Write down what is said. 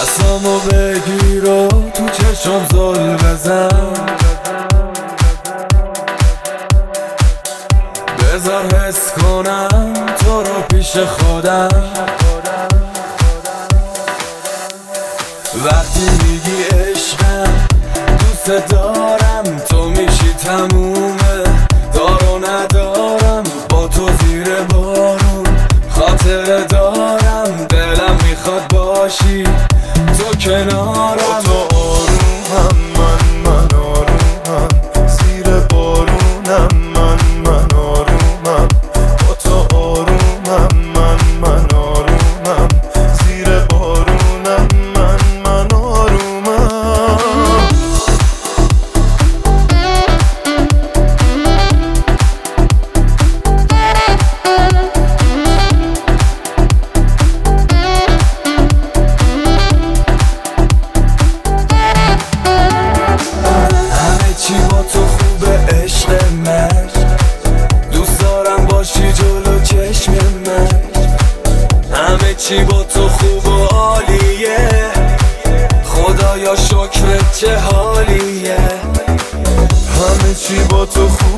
دستامو بگیر و تو چشم زل بزن، بذار حس کنم تو رو پیش خودم. وقتی میگی عشقم دوست دارم، تو میشی تمومه، دارو ندارم با تو زیر بارون، خاطره دارم دلم میخواد باشی تو کنارم. با تو آرومم من آرومم، زیر بارونم من آرومم. با تو آرومم من آرومم، زیر بارونم من آرومم. چی با تو خوبه عشق من، دوست دارم باشی جلو چشم من. همه چی با تو خوب و عالیه، خدایا شکرت چه حالیه. همه چی با تو خوب